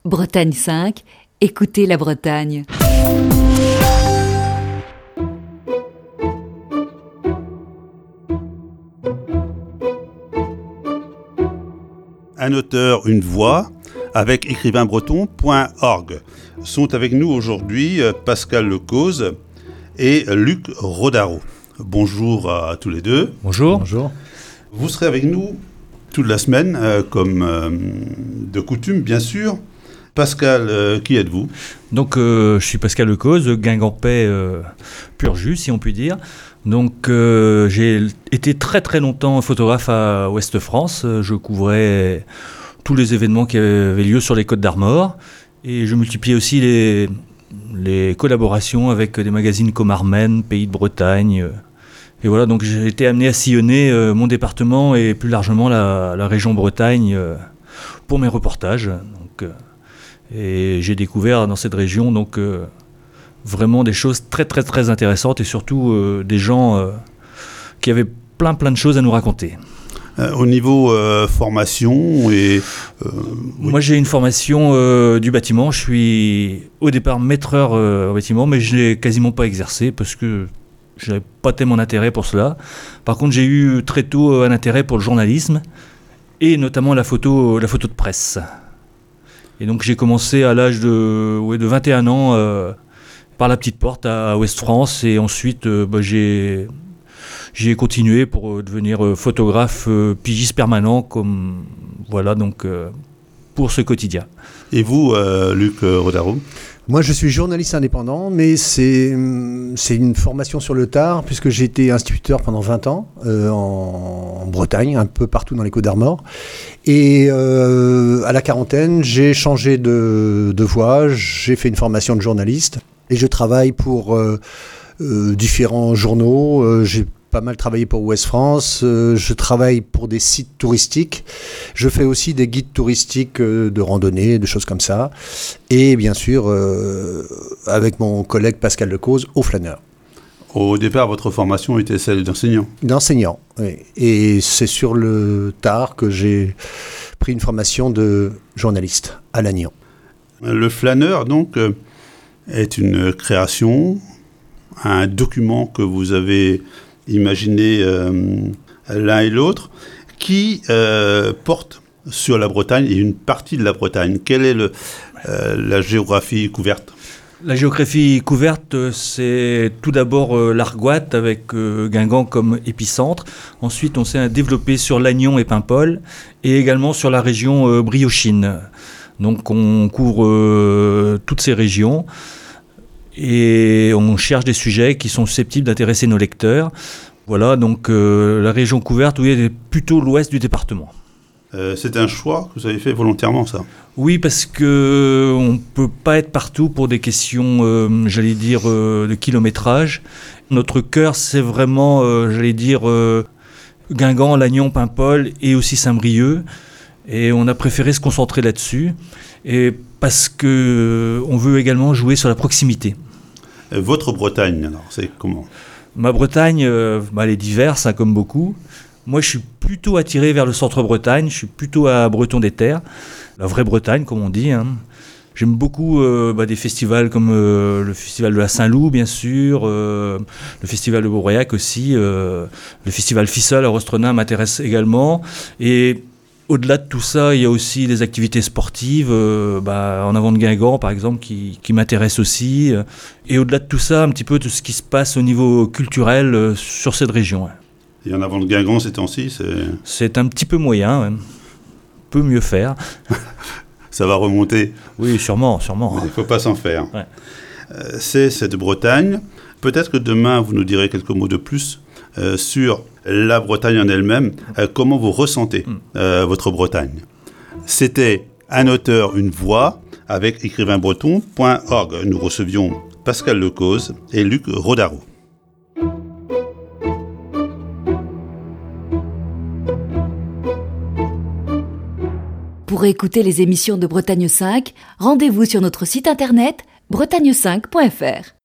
Bretagne 5, écoutez la Bretagne. Un auteur, une voix, avec écrivainbreton.org. Sont avec nous aujourd'hui Pascal Lecause et Luc Rodaro. Bonjour à tous les deux. Bonjour. Bonjour. Vous serez avec nous toute la semaine, comme de coutume, bien sûr. Pascal, qui êtes-vous ? Donc, je suis Pascal Lecause, guingampais pur jus, si on peut dire. Donc, j'ai été très très longtemps photographe à Ouest France. Je couvrais tous les événements qui avaient lieu sur les Côtes d'Armor. Et je multipliais aussi les collaborations avec des magazines comme Armen, Pays de Bretagne. Et voilà, donc j'ai été amené à sillonner mon département et plus largement la région Bretagne pour mes reportages. Donc, et j'ai découvert dans cette région donc, vraiment des choses très très très intéressantes et surtout des gens qui avaient plein de choses à nous raconter. Au niveau formation et... oui. Moi j'ai une formation du bâtiment, je suis au départ maîtreur au bâtiment mais je n'ai quasiment pas exercé parce que je n'avais pas tellement d'intérêt pour cela. Par contre j'ai eu très tôt un intérêt pour le journalisme et notamment la photo de presse. Et donc j'ai commencé à l'âge de 21 ans par la petite porte à Ouest France et ensuite j'ai continué pour devenir photographe pigiste permanent comme voilà donc pour ce quotidien. Et vous, Luc Rodaro ? Moi, je suis journaliste indépendant, mais c'est une formation sur le tard, puisque j'ai été instituteur pendant 20 ans en Bretagne, un peu partout dans les Côtes d'Armor. Et à la quarantaine, j'ai changé de voie, j'ai fait une formation de journaliste, et je travaille pour différents journaux. J'ai pas mal travaillé pour Ouest France, je travaille pour des sites touristiques, je fais aussi des guides touristiques de randonnée, de choses comme ça, et bien sûr avec mon collègue Pascal Lecause, au flâneur. Au départ, votre formation était celle d'enseignant. D'enseignant, oui. Et c'est sur le tard que j'ai pris une formation de journaliste à Lannion. Le flâneur, donc, est une création, un document que vous avez imaginé l'un et l'autre, qui porte sur la Bretagne et une partie de la Bretagne. Quelle est la géographie couverte ? La géographie couverte, c'est tout d'abord l'Argoat avec Guingamp comme épicentre. Ensuite, on s'est développé sur Lannion et Paimpol et également sur la région Briochine. Donc, on couvre toutes ces régions. Et on cherche des sujets qui sont susceptibles d'intéresser nos lecteurs. Voilà, donc la région couverte, oui, est plutôt l'ouest du département. C'est un choix que vous avez fait volontairement, ça ? Oui, parce qu'on ne peut pas être partout pour des questions, de kilométrage. Notre cœur, c'est vraiment, Guingamp, Lannion, Paimpol et aussi Saint-Brieuc. Et on a préféré se concentrer là-dessus. Et parce qu'on veut également jouer sur la proximité. Votre Bretagne, alors, c'est comment ? Ma Bretagne, elle est diverse, comme beaucoup. Moi, je suis plutôt attiré vers le centre-Bretagne, je suis plutôt à Breton des Terres, la vraie Bretagne, comme on dit. J'aime beaucoup des festivals comme le festival de la Saint-Loup, bien sûr, le festival de Beaubriac aussi, le festival Fissel à Rostrenain m'intéresse également. Et au-delà de tout ça, il y a aussi des activités sportives, en avant de Guingamp par exemple, qui m'intéressent aussi. Et au-delà de tout ça, un petit peu de ce qui se passe au niveau culturel sur cette région. Et en avant de Guingamp ces temps-ci, c'est un petit peu moyen, on peut mieux faire. Ça va remonter. Oui, sûrement. Il ne faut pas s'en faire. Ouais. C'est cette Bretagne. Peut-être que demain, vous nous direz quelques mots de plus sur la Bretagne en elle-même, comment vous ressentez votre Bretagne. C'était un auteur, une voix, avec écrivainbreton.org. Nous recevions Pascal Lecause et Luc Rodaro. Pour écouter les émissions de Bretagne 5, rendez-vous sur notre site internet bretagne5.fr.